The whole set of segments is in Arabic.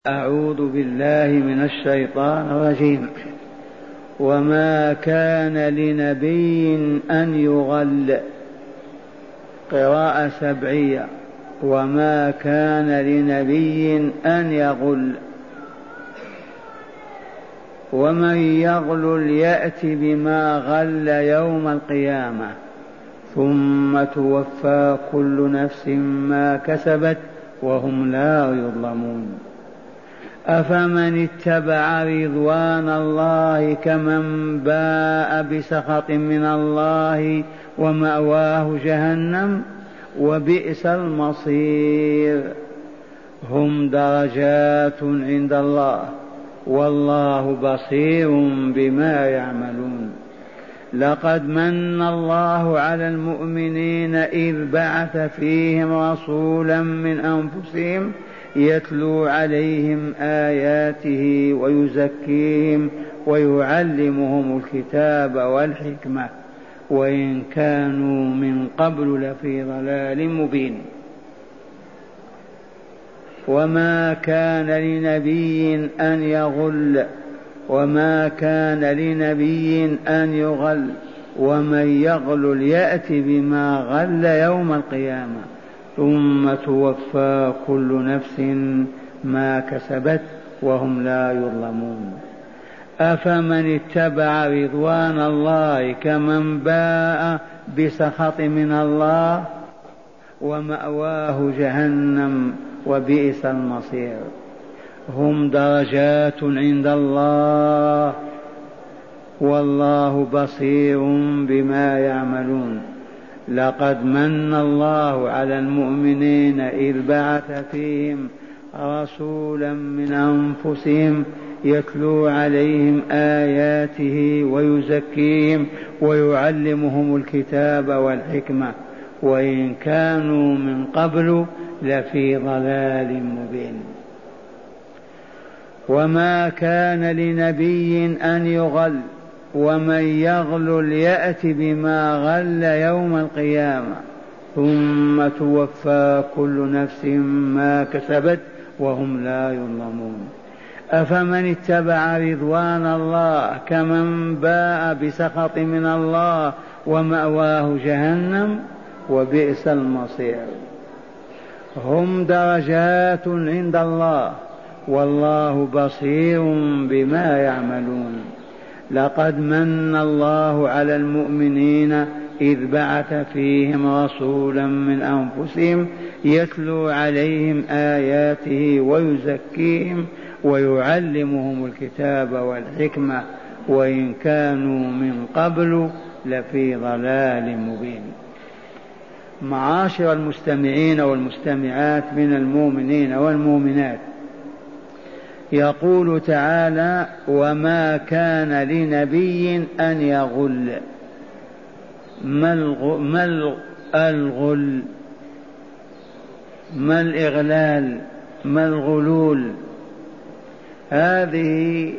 أعوذ بالله من الشيطان الرجيم. وما كان لنبي أن يغل، قراءة سبعية. وما كان لنبي أن يغل، ومن يغلل يأت بما غل يوم القيامة ثم توفى كل نفس ما كسبت وهم لا يظلمون. أفمن اتبع رضوان الله كمن باء بسخط من الله ومأواه جهنم وبئس المصير. هم درجات عند الله والله بصير بما يعملون. لقد من الله على المؤمنين إذ بعث فيهم رسولا من أنفسهم يتلو عليهم آياته ويزكيهم ويعلمهم الكتاب والحكمة وإن كانوا من قبل لفي ضلال مبين. وما كان لنبي أن يغل، وما كان لنبي أن يغل، ومن يغلل يأت بما غل يوم القيامة ثم توفى كل نفس ما كسبت وهم لا يظلمون. أفمن اتبع رضوان الله كمن باء بسخط من الله ومأواه جهنم وبئس المصير. هم درجات عند الله والله بصير بما يعملون. لقد من الله على المؤمنين إذ بعث فيهم رسولا من أنفسهم يتلو عليهم آياته ويزكيهم ويعلمهم الكتاب والحكمة وإن كانوا من قبل لفي ضلال مبين. وما كان لنبي أن يغل، ومن يغلل يأت بما غل يوم القيامة ثم توفى كل نفس ما كسبت وهم لا يظلمون. أفمن اتبع رضوان الله كمن باء بسخط من الله ومأواه جهنم وبئس المصير. هم درجات عند الله والله بصير بما يعملون. لقد من الله على المؤمنين إذ بعث فيهم رسولا من أنفسهم يتلو عليهم آياته ويزكيهم ويعلمهم الكتاب والحكمة وإن كانوا من قبل لفي ضلال مبين. معاشر المستمعين والمستمعات من المؤمنين والمؤمنات، يقول تعالى: وما كان لنبي أن يغل. ما الغل؟ ما الإغلال؟ ما الغلول؟ هذه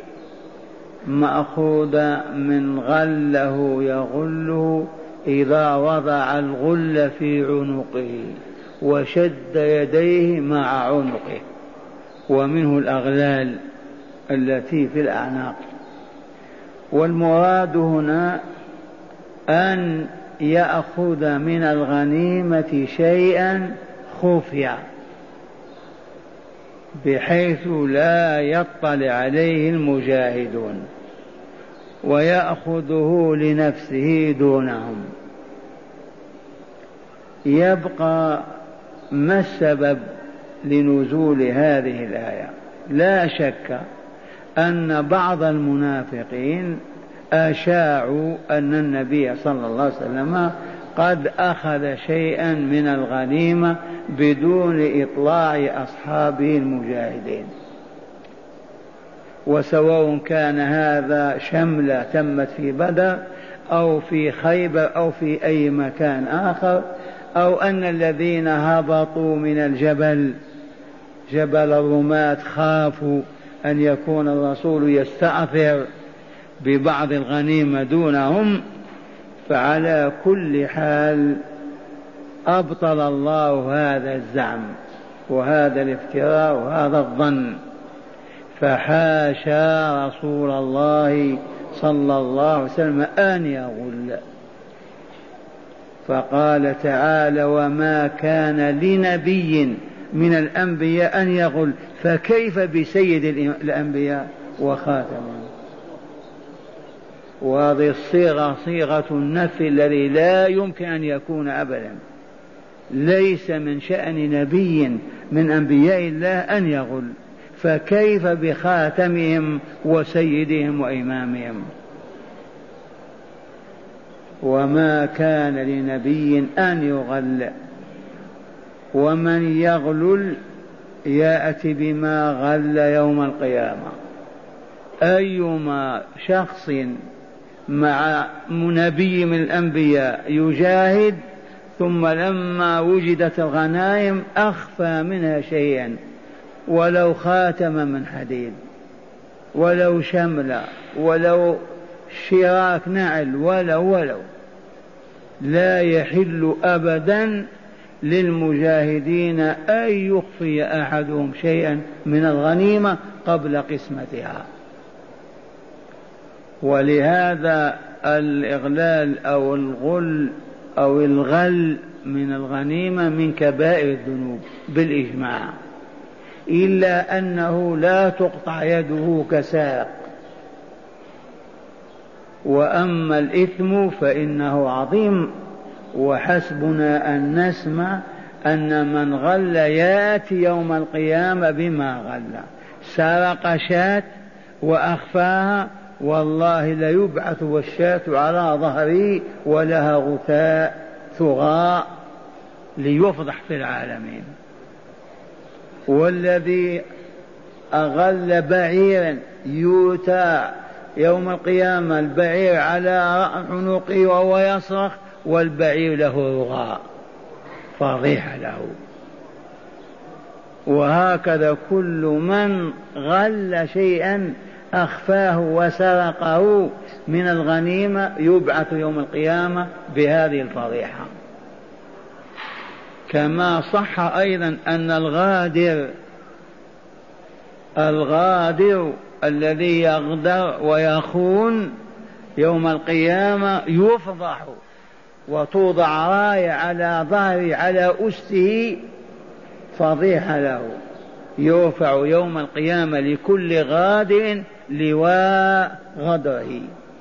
مأخوذة من غله يغله إذا وضع الغل في عنقه وشد يديه مع عنقه، ومنه الأغلال التي في الأعناق. والمراد هنا أن يأخذ من الغنيمة شيئا خفيا بحيث لا يطلع عليه المجاهدون ويأخذه لنفسه دونهم. يبقى ما السبب لنزول هذه الآية؟ لا شك أن بعض المنافقين أشاعوا أن النبي صلى الله عليه وسلم قد أخذ شيئا من الغنيمة بدون إطلاع أصحابه المجاهدين، وسواء كان هذا شملة تمت في بدر أو في خيبر أو في أي مكان آخر، أو أن الذين هبطوا من الجبل جبل الرماة خافوا أن يكون الرسول يستأثر ببعض الغنيمة دونهم. فعلى كل حال أبطل الله هذا الزعم وهذا الافتراء وهذا الظن، فحاشا رسول الله صلى الله عليه وسلم أن يغل. فقال تعالى: وما كان لنبي من الأنبياء أن يغل، فكيف بسيد الأنبياء وخاتمهم. وهذه الصيغة صيغة النفي الذي لا يمكن أن يكون أبدا. ليس من شأن نبي من أنبياء الله أن يغل، فكيف بخاتمهم وسيدهم وإمامهم. وما كان لنبي أن يغل، ومن يغلل يأتي بما غل يوم القيامة. أيما شخص مع نبي من الأنبياء يجاهد ثم لما وجدت الغنائم أخفى منها شيئا، ولو خاتم من حديد، ولو شمل، ولو شراك نعل، ولو لا يحل أبدا للمجاهدين أن يخفي أحدهم شيئا من الغنيمة قبل قسمتها. ولهذا الإغلال أو الغل أو الغل من الغنيمة من كبائر الذنوب بالإجماع، إلا أنه لا تقطع يده كساق. وأما الإثم فإنه عظيم. وحسبنا أن نسمع أن من غل يأتي يوم القيامة بما غل. سرق شاة وأخفاها، والله ليبعث والشاة على ظهره ولها غثاء ثغاء ليفضح في العالمين. والذي أغل بعيرا يؤتى يوم القيامة البعير على عنقه وهو يصرخ والبعير له رغاء، فضيحة له. وهكذا كل من غل شيئا أخفاه وسرقه من الغنيمة يبعث يوم القيامة بهذه الفضيحة. كما صح أيضا أن الغادر الذي يغدر ويخون يوم القيامة يفضح وتوضع راية على ظهره على أسته فضيحة له. يرفع يوم القيامة لكل غادر لواء غدره.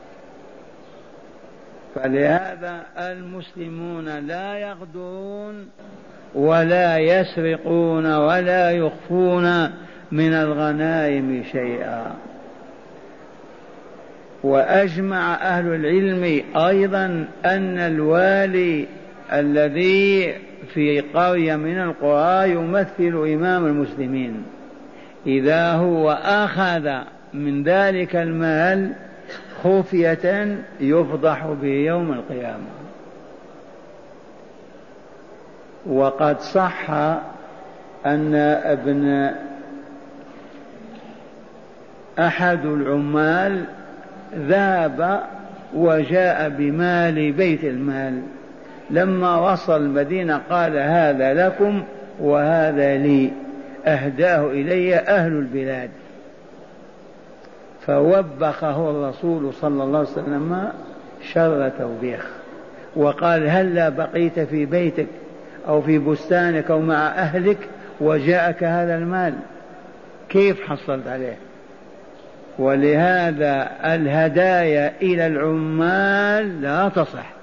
فلهذا المسلمون لا يغدرون ولا يسرقون ولا يخفون من الغنائم شيئا. وأجمع أهل العلم أيضا أن الوالي الذي في قرية من القرى يمثل إمام المسلمين، إذا هو أخذ من ذلك المال خفية يفضح به يوم القيامة. وقد صح أن أحد العمال ذهب وجاء بمال بيت المال، لما وصل المدينة قال: هذا لكم وهذا لي، أهداه إلي أهل البلاد. فوبخه الرسول صلى الله عليه وسلم شر توبيخ، وقال: هلا بقيت في بيتك أو في بستانك أو مع أهلك وجاءك هذا المال، كيف حصلت عليه؟ ولهذا الهدايا إلى العمال لا تصح.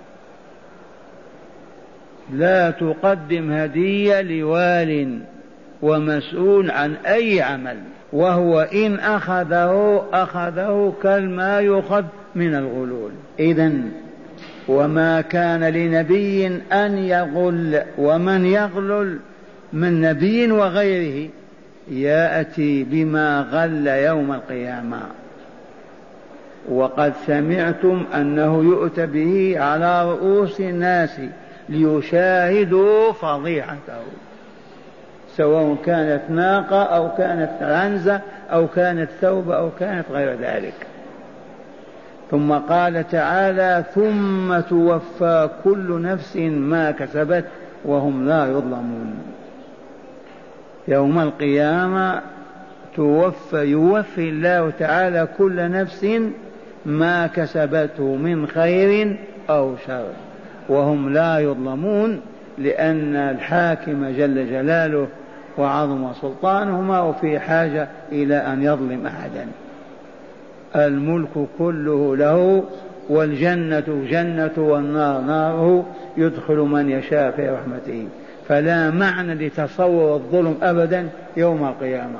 لا تقدم هدية لوال ومسؤول عن أي عمل، وهو إن أخذه كالما يؤخذ من الغلول. إذن وما كان لنبي أن يغل، ومن يغلل من نبي وغيره يأتي بما غل يوم القيامة. وقد سمعتم أنه يؤتى به على رؤوس الناس ليشاهدوا فضيحته، سواء كانت ناقة أو كانت عنزة أو كانت ثوب أو كانت غير ذلك. ثم قال تعالى: ثم توفى كل نفس ما كسبت وهم لا يظلمون. يوم القيامة يوفي الله تعالى كل نفس ما كسبته من خير أو شر، وهم لا يظلمون، لأن الحاكم جل جلاله وعظم سلطانه ما هو في حاجة إلى أن يظلم أحدا. الملك كله له، والجنة جنة والنار ناره، يدخل من يشاء في رحمته، فلا معنى لتصور الظلم أبدا يوم القيامة.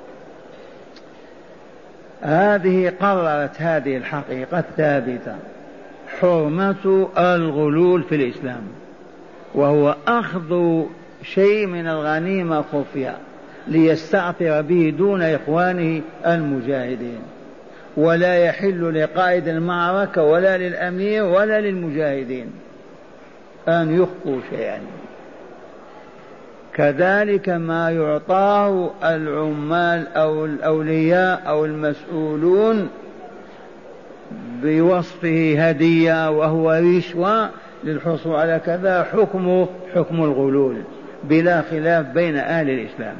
هذه قررت هذه الحقيقة الثابتة، حرمة الغلول في الإسلام، وهو أخذ شيء من الغنيمة خفية ليستعطر به دون إخوانه المجاهدين، ولا يحل لقائد المعركة ولا للأمير ولا للمجاهدين أن يخفوا شيئا. كذلك ما يعطاه العمال أو الأولياء أو المسؤولون بوصفه هدية وهو رشوة للحصول على كذا، حكمه حكم الغلول بلا خلاف بين أهل الإسلام.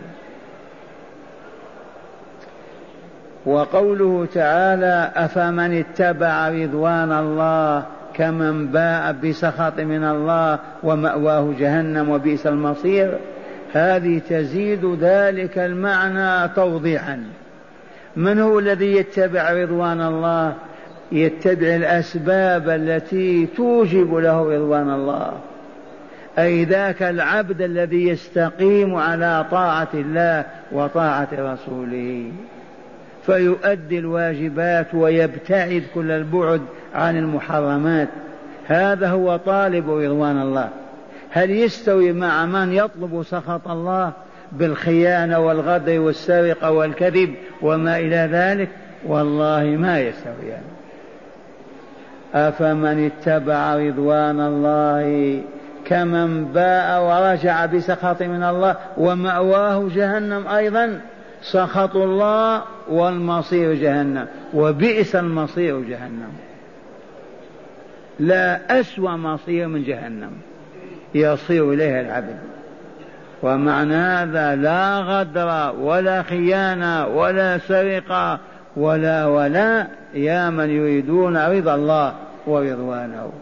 وقوله تعالى أفمن اتبع رضوان الله كمن باء بسخط من الله ومأواه جهنم وبئس المصير، هذه تزيد ذلك المعنى توضيحا. من هو الذي يتبع رضوان الله؟ يتبع الأسباب التي توجب له رضوان الله، أي ذاك العبد الذي يستقيم على طاعة الله وطاعة رسوله، فيؤدي الواجبات ويبتعد كل البعد عن المحرمات. هذا هو طالب رضوان الله. هل يستوي مع من يطلب سخط الله بالخيانة والغدر والسرقة والكذب وما إلى ذلك؟ والله ما يستويان. أفمن اتبع رضوان الله كمن باء ورجع بسخط من الله ومأواه جهنم، أيضا سخط الله والمصير جهنم، وبئس المصير جهنم. لا أسوأ مصير من جهنم يصير إليها العبد. ومعنى هذا لا غدر ولا خيانة ولا سرقة ولا يا من يريدون رضا الله ورضوانه.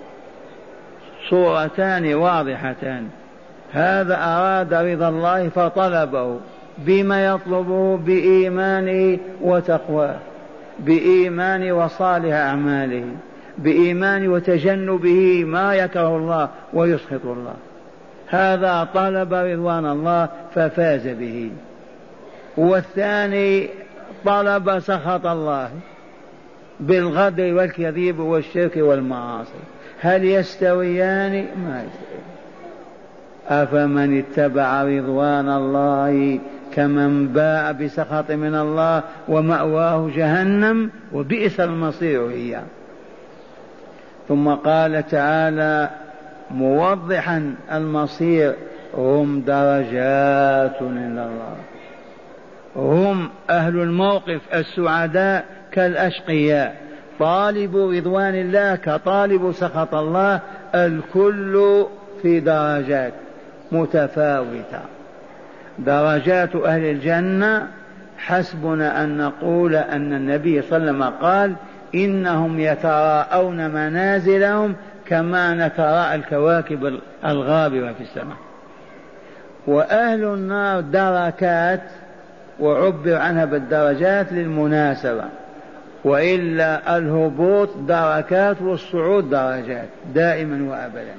صورتان واضحتان. هذا أراد رضا الله فطلبه، بما يطلبه؟ بإيمانه وتقواه، بإيمان وصالح أعماله، بإيمان وتجنبه ما يكره الله ويسخط الله. هذا طلب رضوان الله ففاز به. والثاني طلب سخط الله بالغدر والكذب والشرك والمعاصي. هل يستويان؟ ما يستويان. أفمن اتبع رضوان الله كمن باء بسخط من الله ومأواه جهنم وبئس المصير هي. ثم قال تعالى موضحا المصير: هم درجات عند الله. هم أهل الموقف السعداء كالأشقياء. طالب رضوان الله كطالب سخط الله، الكل في درجات متفاوتة. درجات أهل الجنة حسبنا أن نقول أن النبي صلى الله عليه وسلم قال: إنهم يتراءون منازلهم كما نتراءى الكواكب الغابرة في السماء. وأهل النار دركات، وعبر عنها بالدرجات للمناسبة، وإلا الهبوط دركات والصعود درجات دائما وأبدا.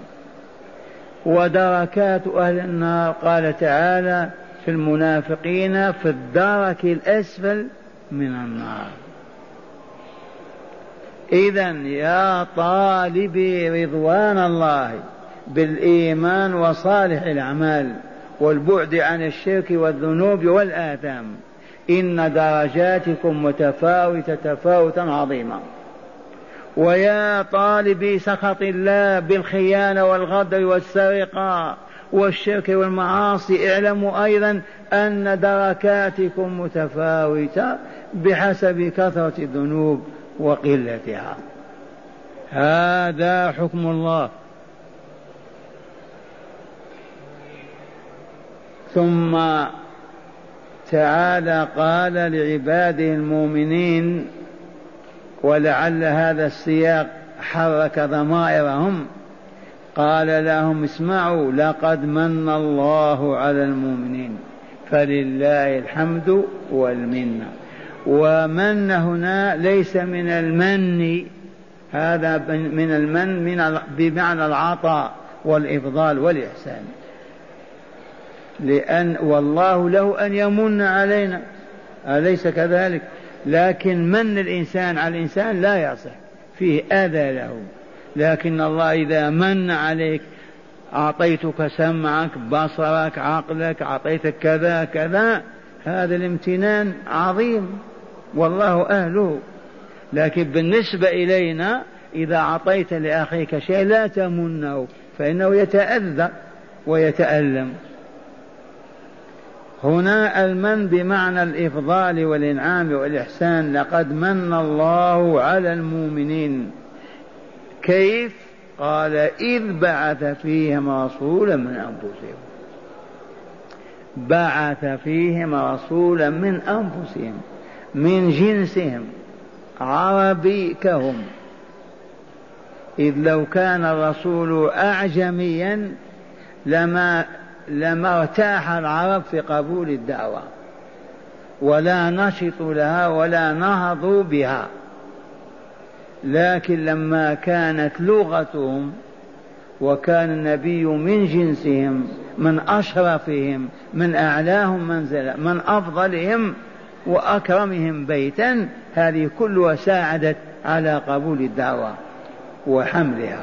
ودركات أهل النار قال تعالى في المنافقين: في الدرك الأسفل من النار. إذن يا طالبي رضوان الله بالإيمان وصالح الأعمال والبعد عن الشرك والذنوب والآثام، إن درجاتكم متفاوتة تفاوتا عظيما. ويا طالبي سخط الله بالخيانة والغدر والسرقة والشرك والمعاصي، اعلموا أيضا أن دركاتكم متفاوتة بحسب كثرة الذنوب وقلتها. هذا حكم الله. ثم تعالى قال لعباده المؤمنين، ولعل هذا السياق حرك ضمائرهم، قال لهم اسمعوا لقد من الله على المؤمنين فلله الحمد والمنة. ومن هنا ليس من المن، هذا من المن بمعنى العطاء والإفضال والإحسان، لأن والله له أن يمن علينا أليس كذلك؟ لكن من الإنسان على الإنسان لا يصح، فيه أذى له. لكن الله إذا من عليك أعطيتك سمعك بصرك عقلك أعطيتك كذا كذا، هذا الامتنان عظيم والله أهله. لكن بالنسبة إلينا إذا أعطيت لأخيك شيء لا تمنه، فإنه يتأذى ويتألم. هنا المن بمعنى الإفضال والإنعام والإحسان. لقد من الله على المؤمنين. كيف؟ قال إذ بعث فيهم رسولا من أنفسهم. بعث فيهم رسولا من أنفسهم من جنسهم عربي كهم. إذ لو كان الرسول أعجميا لما ارتاح العرب في قبول الدعوة ولا نشطوا لها ولا نهضوا بها. لكن لما كانت لغتهم وكان النبي من جنسهم من أشرفهم من أعلاهم منزلة من أفضلهم وأكرمهم بيتا، هذه كلها ساعدت على قبول الدعوة وحملها.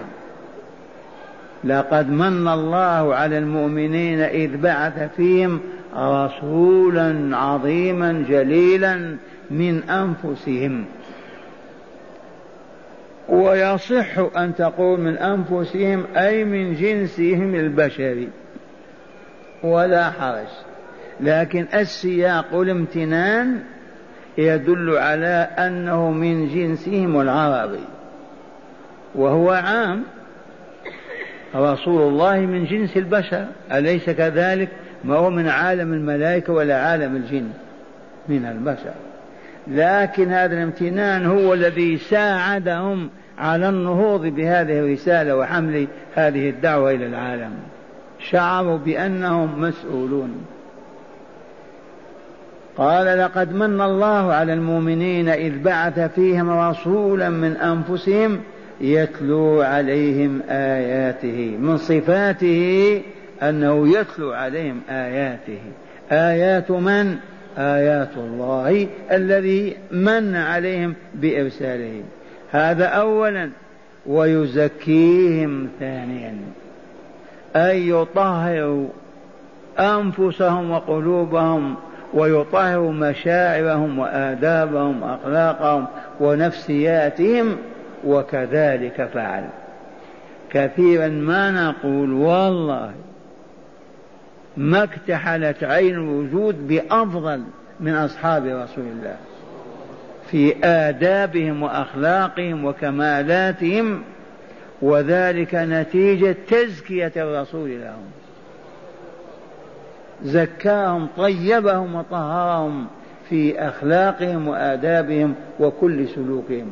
لقد من الله على المؤمنين إذ بعث فيهم رسولا عظيما جليلا من أنفسهم. ويصح أن تقول من أنفسهم أي من جنسهم البشري ولا حرج، لكن السياق الامتنان يدل على أنه من جنسهم العربي، وهو عام. رسول الله من جنس البشر أليس كذلك؟ ما هو من عالم الملائكة ولا عالم الجن، من البشر. لكن هذا الامتنان هو الذي ساعدهم على النهوض بهذه الرسالة وحمل هذه الدعوة إلى العالم. شعروا بأنهم مسؤولون. قال لقد من الله على المؤمنين إذ بعث فيهم رسولا من أنفسهم يتلو عليهم آياته. من صفاته أنه يتلو عليهم آياته. آيات من؟ آيات الله الذي من عليهم بإرساله. هذا أولا. ويزكيهم ثانيا، أي يطهر أنفسهم وقلوبهم ويطهر مشاعرهم وآدابهم وأخلاقهم ونفسياتهم. وكذلك فعل. كثيرا ما نقول والله ما اكتحلت عين الوجود بأفضل من أصحاب رسول الله في آدابهم وأخلاقهم وكمالاتهم، وذلك نتيجة تزكية الرسول لهم. زكاهم طيبهم وطهرهم في أخلاقهم وآدابهم وكل سلوكهم.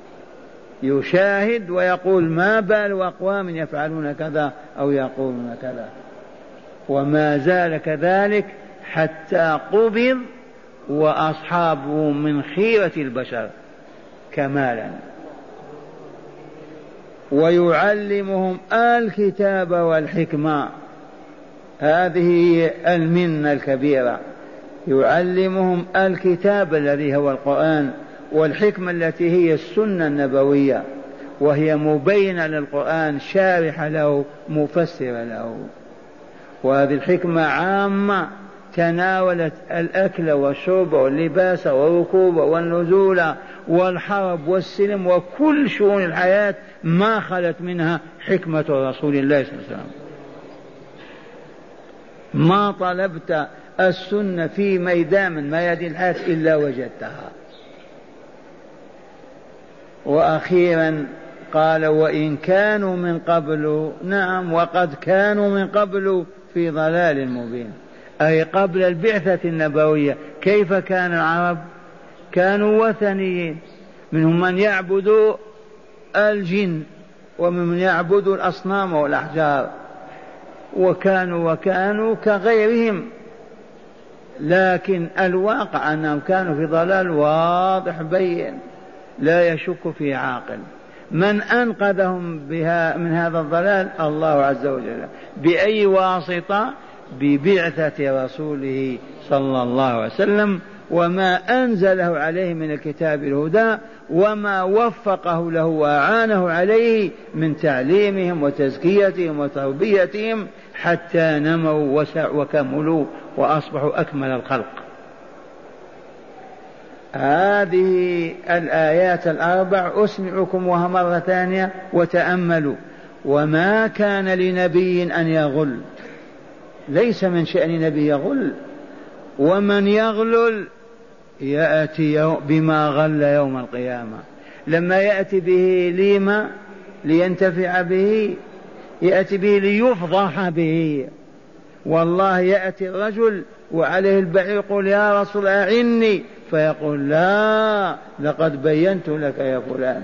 يشاهد ويقول ما بال أقوام يفعلون كذا أو يقولون كذا، وما زال كذلك حتى قبض وأصحابه من خيرة البشر كمالا. ويعلمهم الكتاب والحكمة، هذه هي المنة الكبيرة. يعلمهم الكتاب الذي هو القرآن، والحكمة التي هي السنة النبوية، وهي مبينة للقرآن شارحة له مفسرة له. وهذه الحكمة عامة تناولت الأكل والشرب واللباس والركوب والنزول والحرب والسلم وكل شؤون الحياة، ما خلت منها حكمة رسول الله صلى الله عليه وسلم. ما طلبت السنة في ميدان من ميادين الحياة إلا وجدتها. وأخيرا قال وإن كانوا من قبل، نعم وقد كانوا من قبل في ضلال مبين، أي قبل البعثة النبوية كيف كان العرب؟ كانوا وثنيين، منهم من يعبد الجن ومن يعبد الأصنام والأحجار، وكانوا كغيرهم، لكن الواقع أنهم كانوا في ضلال واضح بين لا يشك فيه عاقل. من أنقذهم من هذا الضلال؟ الله عز وجل. بأي واسطة؟ ببعثة رسوله صلى الله عليه وسلم، وما أنزله عليه من الكتاب الهدى، وما وفقه له وأعانه عليه من تعليمهم وتزكيتهم وتربيتهم حتى نموا وكملوا وأصبحوا أكمل الخلق. هذه الآيات الأربع أسمعكم وها مرة ثانية وتأملوا. وما كان لنبي أن يغل، ليس من شأن نبي يغل، ومن يغلل يأتي بما غل يوم القيامة. لما يأتي به لما لينتفع به، يأتي به ليفضح به. والله يأتي الرجل وعليه البعير يقول يا رسول أعني، فيقول لا لقد بينت لك يا فلان.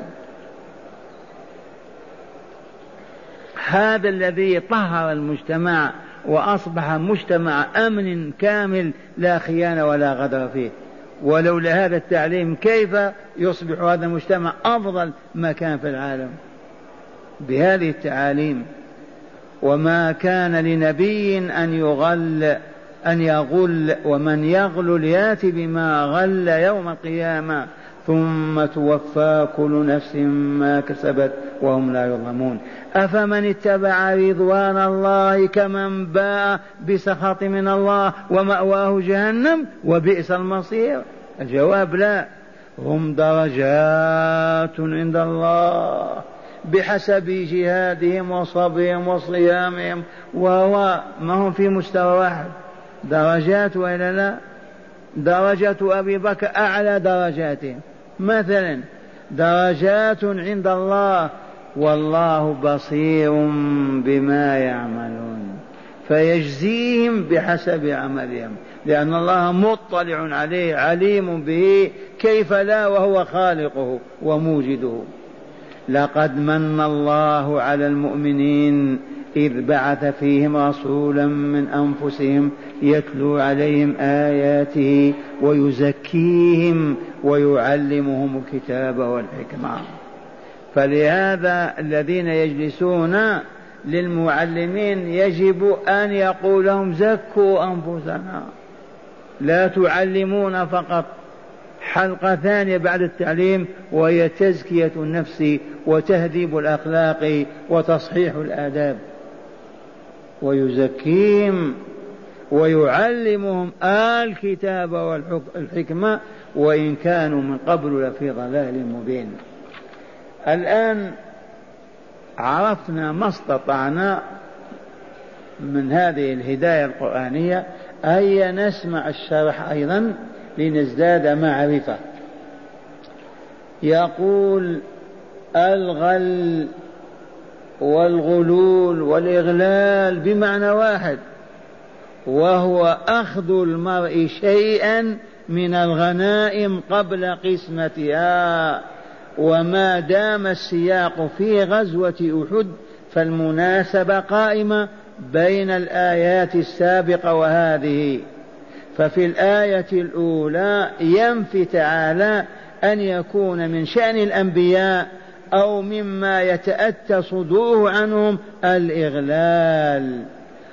هذا الذي طهر المجتمع وأصبح مجتمع أمن كامل لا خيانة ولا غدر فيه. ولولا هذا التعليم كيف يصبح هذا المجتمع أفضل مكان في العالم؟ بهذه التعاليم. وما كان لنبي أن يغل ومن يغل يأتي بما غل يوم القيامة ثم توفى كل نفس ما كسبت وهم لا يظلمون. أفمن اتبع رضوان الله كمن باء بسخط من الله ومأواه جهنم وبئس المصير؟ الجواب لا. هم درجات عند الله بحسب جهادهم وصبرهم وصيامهم، وهو ما هم في مستوى واحد، درجات وإلا لا؟ درجة أبي بكر أعلى درجاتهم مثلا، درجات عند الله، والله بصير بما يعملون فيجزيهم بحسب عملهم، لأن الله مطلع عليه عليم به، كيف لا وهو خالقه وموجده. لقد من الله على المؤمنين إذ بعث فيهم رسولا من أنفسهم يتلو عليهم آياته ويزكيهم ويعلمهم الكتاب والحكمة. فلهذا الذين يجلسون للمعلمين يجب أن يقول لهم زكوا أنفسنا، لا تعلمون فقط. حلقة ثانية بعد التعليم وهي تزكية النفس وتهذيب الأخلاق وتصحيح الآداب. ويزكيهم ويعلمهم الكتاب والحكمة وإن كانوا من قبل لفي ضلال مبين. الآن عرفنا ما استطعنا من هذه الهداية القرآنية، هيا نسمع الشرح أيضا لنزداد معرفة. يقول الغل والغلول والإغلال بمعنى واحد، وهو أخذ المرء شيئا من الغنائم قبل قسمتها. وما دام السياق في غزوة أحد فالمناسبة قائمة بين الآيات السابقة وهذه. ففي الآية الأولى ينفي تعالى أن يكون من شأن الأنبياء أو مما يتأتى صدوره عنهم الإغلال،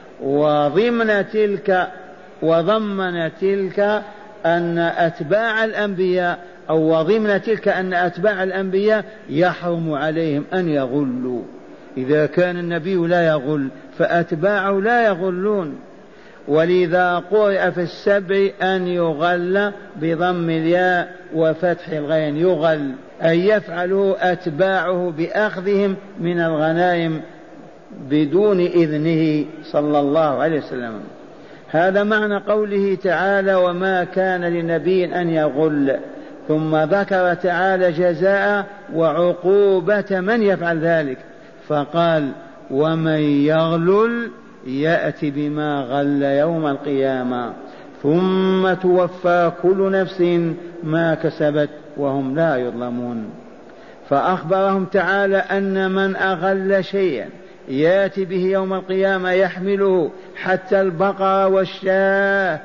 وضمن تلك أن أتباع الأنبياء وضمن تلك أن أتباع الأنبياء يحرم عليهم أن يغلوا. إذا كان النبي لا يغل فأتباعه لا يغلون. ولذا قرئ في السبع أن يغل بضم الياء وفتح الغين، يغل أن يفعلوا أتباعه بأخذهم من الغنائم بدون إذنه صلى الله عليه وسلم. هذا معنى قوله تعالى وما كان لنبي أن يغل. ثم ذكر تعالى جزاء وعقوبة من يفعل ذلك، فقال ومن يغلل يأتي بما غل يوم القيامة ثم توفى كل نفس ما كسبت وهم لا يظلمون. فأخبرهم تعالى أن من أغل شيئا يأتي به يوم القيامة يحمله حتى البقرة والشاة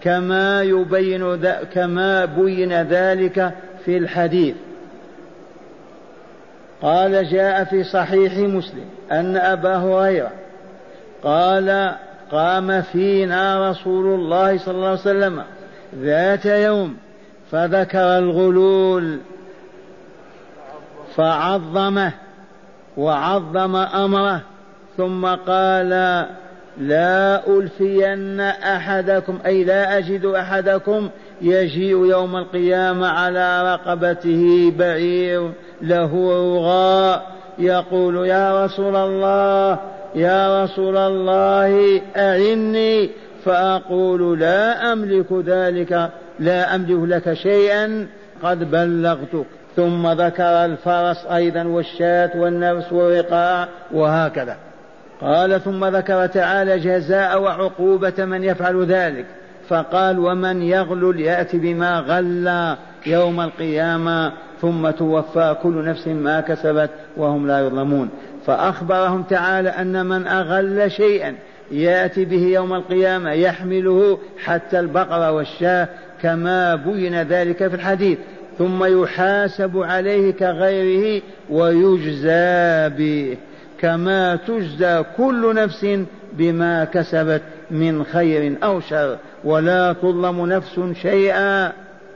كما بين ذلك في الحديث. قال جاء في صحيح مسلم أن أبا هريرة قال قام فينا رسول الله صلى الله عليه وسلم ذات يوم فذكر الغلول فعظمه وعظم أمره ثم قال لا ألفين أحدكم أي لا أجد أحدكم يجيء يوم القيامة على رقبته بعير له رغاء يقول يا رسول الله يا رسول الله أعني فأقول لا أملك ذلك لا أملك لك شيئا قد بلغتك. ثم ذكر الفرس أيضا والشاة والنفس والرقاع وهكذا. قال ثم ذكر تعالى جزاء وعقوبة من يفعل ذلك فقال ومن يغلل يأتي بما غل يوم القيامة ثم توفى كل نفس ما كسبت وهم لا يظلمون. فأخبرهم تعالى أن من أغل شيئا يأتي به يوم القيامة يحمله حتى البقرة والشاة كما بين ذلك في الحديث ثم يحاسب عليه كغيره ويجزى به كما تجزى كل نفس بما كسبت من خير أو شر ولا تظلم نفس شيئا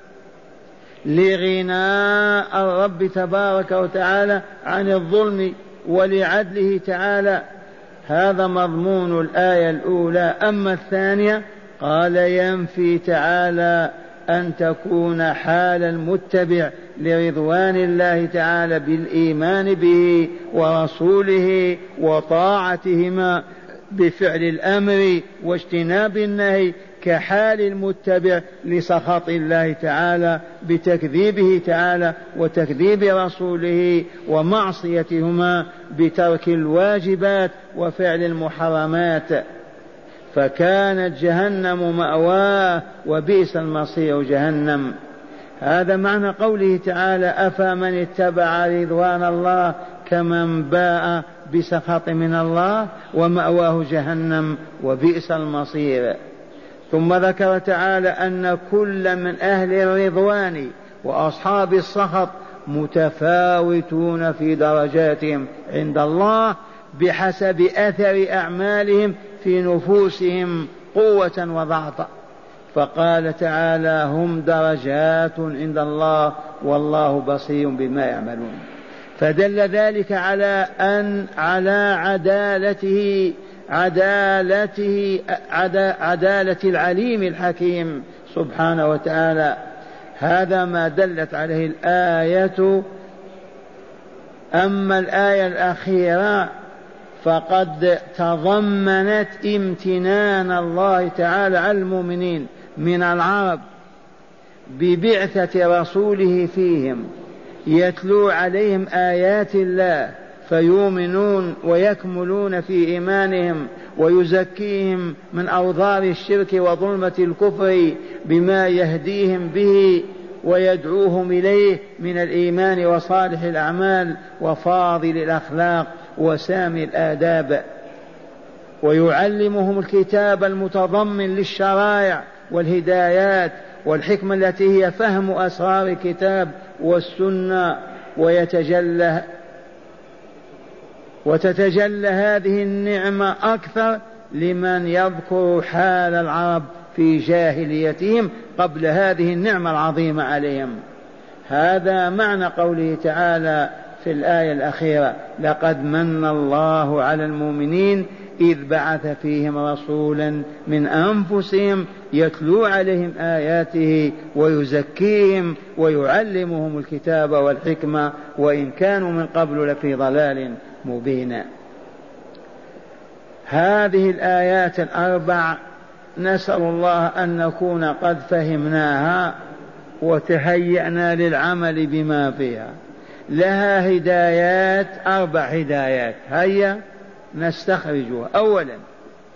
لغناء الرب تبارك وتعالى عن الظلم ولعدله تعالى. هذا مضمون الآية الأولى. أما الثانية قال ينفي تعالى أن تكون حال المتبع لرضوان الله تعالى بالإيمان به ورسوله وطاعتهما بفعل الأمر واجتناب النهي كحال المتبع لسخط الله تعالى بتكذيبه تعالى وتكذيب رسوله ومعصيتهما بترك الواجبات وفعل المحرمات فكانت جهنم مأواه وبئس المصير جهنم. هذا معنى قوله تعالى أفمن اتبع رضوان الله كمن باء بسخط من الله ومأواه جهنم وبئس المصير. ثم ذكر تعالى أن كل من أهل الرضوان وأصحاب السخط متفاوتون في درجاتهم عند الله بحسب أثر أعمالهم في نفوسهم قوة وضعفا. فقال تعالى هم درجات عند الله والله بصير بما يعملون. فدل ذلك على عدالة العليم الحكيم سبحانه وتعالى. هذا ما دلت عليه الآية. أما الآية الأخيرة فقد تضمنت امتنان الله تعالى على المؤمنين من العرب ببعثة رسوله فيهم يتلو عليهم آيات الله فيؤمنون ويكملون في إيمانهم ويزكيهم من أوضار الشرك وظلمة الكفر بما يهديهم به ويدعوهم إليه من الإيمان وصالح الأعمال وفاضل الأخلاق وسامي الآداب ويعلمهم الكتاب المتضمن للشرائع والهدايات والحكمة التي هي فهم أسرار الكتاب والسنة وتتجلى هذه النعمة أكثر لمن يذكر حال العرب في جاهليتهم قبل هذه النعمة العظيمة عليهم. هذا معنى قوله تعالى في الآية الأخيرة لقد من الله على المؤمنين إذ بعث فيهم رسولا من أنفسهم يتلو عليهم آياته ويزكيهم ويعلمهم الكتاب والحكمة وإن كانوا من قبل لفي ضلال مبين. هذه الآيات الأربع نسأل الله أن نكون قد فهمناها وتهيأنا للعمل بما فيها. لها هدايات 4 هدايات هيا نستخرجها. أولا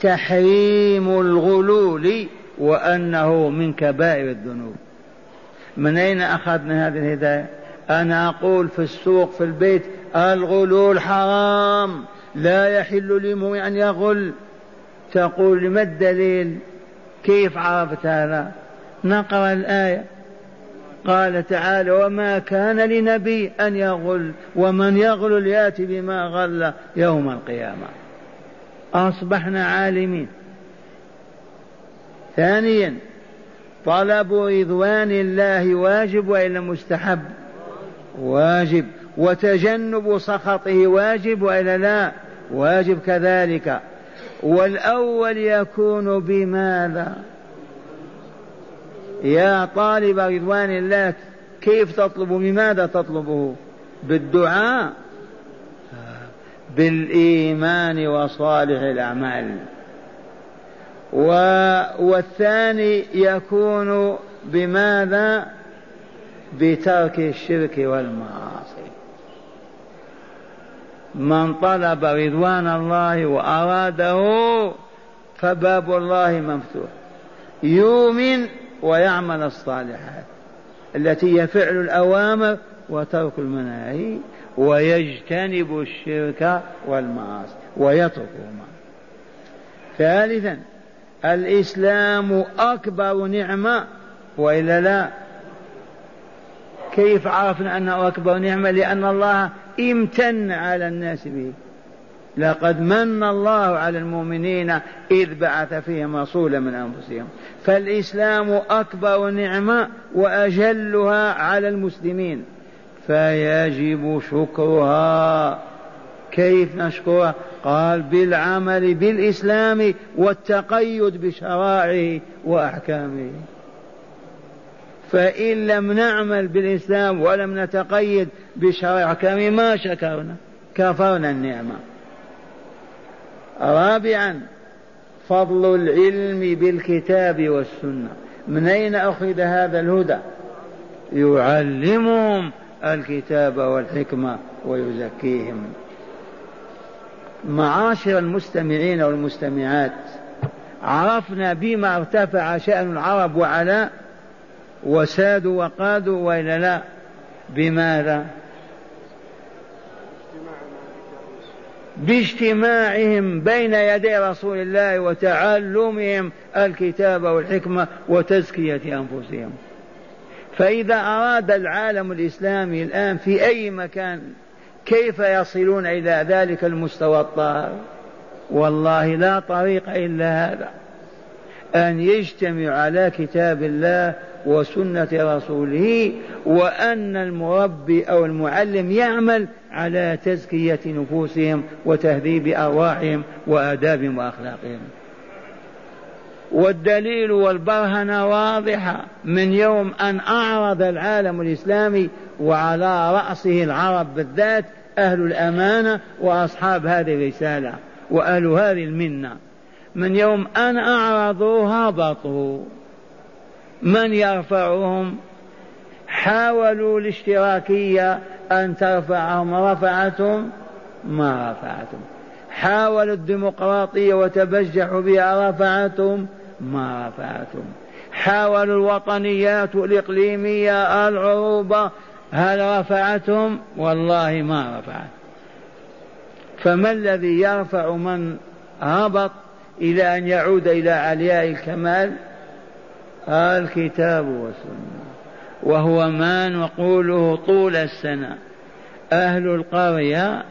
تحريم الغلول وأنه من كبائر الذنوب. من أين أخذنا هذه الهداية؟ أنا أقول في السوق في البيت الغلول حرام، لا يحل لامرئ أن يغل. تقول ما الدليل؟ كيف عرفت هذا؟ نقرأ الآية. قال تعالى وما كان لنبي أن يغل ومن يغل يأتي بما غل يوم القيامة. أصبحنا عالمين. ثانيا طلب رضوان الله واجب وإلا مستحب؟ واجب. وتجنب سخطه واجب وإلا لا؟ واجب كذلك. والأول يكون بماذا؟ يا طالب رضوان الله كيف تطلب؟ بماذا تطلبه؟ بالدعاء؟ بالإيمان وصالح الأعمال. والثاني يكون بماذا؟ بترك الشرك والمعاصي. من طلب رضوان الله وأراده فباب الله مفتوح، يؤمن ويعمل الصالحات التي هي فعل الأوامر وترك المناهي، ويجتنب الشرك والمعاصي ويتركهما. ثالثا الإسلام أكبر نعمة وإلا لا؟ كيف عرفنا أنه أكبر نعمة؟ لأن الله امتن على الناس به. لقد من الله على المؤمنين إذ بعث فيهم رسولا من أنفسهم. فالإسلام أكبر نعمة وأجلها على المسلمين، فيجب شكرها. كيف نشكرها؟ قال بالعمل بالإسلام والتقيد بشرائعه وأحكامه. فإن لم نعمل بالإسلام ولم نتقيد بشرائع أحكامه ما شكرنا، كفرنا النعمة. رابعا فضل العلم بالكتاب والسنة. من أين أخذ هذا الهدى؟ يعلمهم الكتاب والحكمة ويزكيهم. معاشر المستمعين والمستمعات، عرفنا بما ارتفع شأن العرب وعلا وسادوا وقادوا وإلا لا؟ بماذا؟ باجتماعهم بين يدي رسول الله وتعلمهم الكتاب والحكمة وتزكية أنفسهم. فإذا أراد العالم الإسلامي الآن في أي مكان كيف يصلون إلى ذلك المستوى الطاهر؟ والله لا طريق إلا هذا، أن يجتمع على كتاب الله وسنة رسوله، وأن المربي أو المعلم يعمل على تزكية نفوسهم وتهذيب أرواحهم وآدابهم وأخلاقهم. والدليل والبرهنة واضحة. من يوم أن أعرض العالم الإسلامي وعلى رأسه العرب بالذات أهل الأمانة وأصحاب هذه الرسالة وأهل هذه المنة، من يوم أن أعرضوا هبطوا. من يرفعهم؟ حاولوا الاشتراكية أن ترفعهم، رفعتهم؟ ما رفعتهم. حاولوا الديمقراطية وتبجحوا بها، رفعتهم؟ ما رفعتهم. حاولوا الوطنيات الإقليمية العروبة، هل رفعتهم؟ والله ما رفعت. فما الذي يرفع من هبط إلى أن يعود إلى علياء الكمال؟ الكتاب والسنة. وهو ما نقوله طول السنة. أهل القرية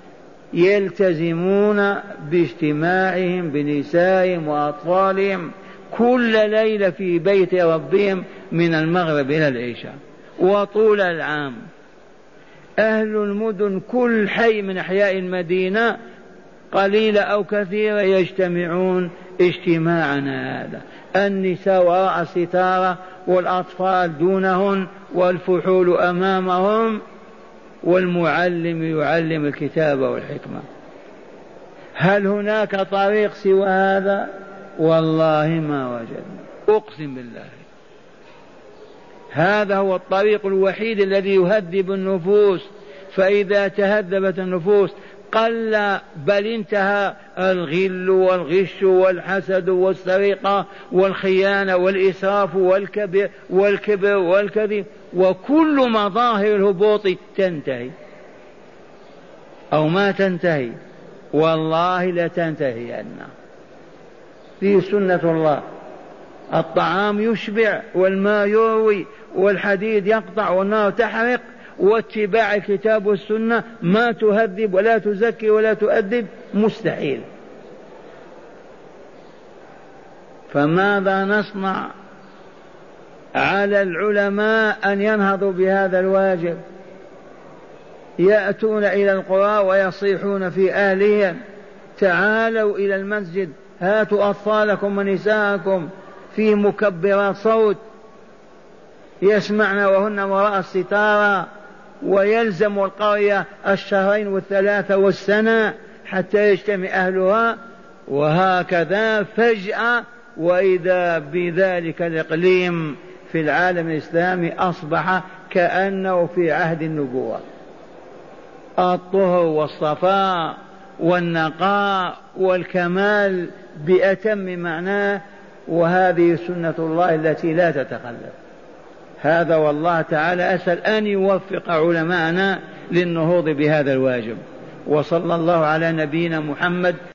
يلتزمون باجتماعهم بنسائهم وأطفالهم كل ليلة في بيت ربهم من المغرب إلى العشاء وطول العام. أهل المدن كل حي من أحياء المدينة قليلة أو كثيرة يجتمعون اجتماعنا هذا. النساء وراء الستارة والأطفال دونهن والفحول أمامهم، والمعلم يعلم الكتاب والحكمة. هل هناك طريق سوى هذا؟ والله ما وجدنا، أقسم بالله. هذا هو الطريق الوحيد الذي يهذب النفوس. فإذا تهذبت النفوس قل بل انتهى الغل والغش والحسد والسرقة والخيانة والإسراف والكبر والكذب وكل مظاهر الهبوط تنتهي أو ما تنتهي، والله لتنتهي في سنة الله. الطعام يشبع والماء يروي والحديد يقطع والنار تحرق، واتباع الكتاب والسنة ما تهذب ولا تزكي ولا تؤدب، مستحيل. فماذا نصنع؟ على العلماء أن ينهضوا بهذا الواجب، يأتون إلى القرى ويصيحون في أهلهم تعالوا إلى المسجد، هاتوا أطفالكم ونساءكم في مكبرات صوت يسمعن وهن وراء الستارة، ويلزم القرية الشهرين والثلاثة والسنة حتى يجتمع أهلها، وهكذا فجأة وإذا بذلك الإقليم في العالم الإسلامي أصبح كأنه في عهد النبوة، الطهر والصفاء والنقاء والكمال بأتم معناه، وهذه سنة الله التي لا تتخلف. هذا والله تعالى أسأل أن يوفق علماءنا للنهوض بهذا الواجب. وصلى الله على نبينا محمد.